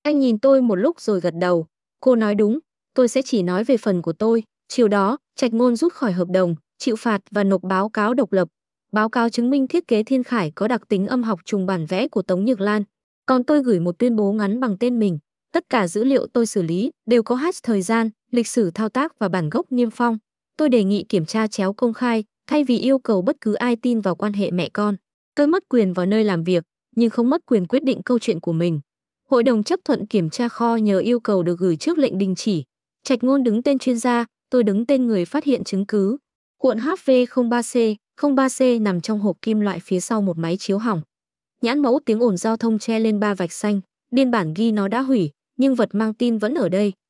Anh nhìn tôi một lúc rồi gật đầu. Cô nói đúng, tôi sẽ chỉ nói về phần của tôi. Chiều đó, Trạch Ngôn rút khỏi hợp đồng, chịu phạt và nộp báo cáo độc lập. Báo cáo chứng minh thiết kế Thiên Khải có đặc tính âm học trùng bản vẽ của Tống Nhược Lan. Còn tôi gửi một tuyên bố ngắn bằng tên mình. Tất cả dữ liệu tôi xử lý đều có hash thời gian, lịch sử thao tác và bản gốc niêm phong. Tôi đề nghị kiểm tra chéo công khai, thay vì yêu cầu bất cứ ai tin vào quan hệ mẹ con. Tôi mất quyền vào nơi làm việc, nhưng không mất quyền quyết định câu chuyện của mình. Hội đồng chấp thuận kiểm tra kho nhờ yêu cầu được gửi trước lệnh đình chỉ. Trạch Ngôn đứng tên chuyên gia, tôi đứng tên người phát hiện chứng cứ. Cuộn HV03C, 03C nằm trong hộp kim loại phía sau một máy chiếu hỏng. Nhãn mẫu tiếng ồn giao thông che lên 3 vạch xanh, biên bản ghi nó đã hủy, nhưng vật mang tin vẫn ở đây.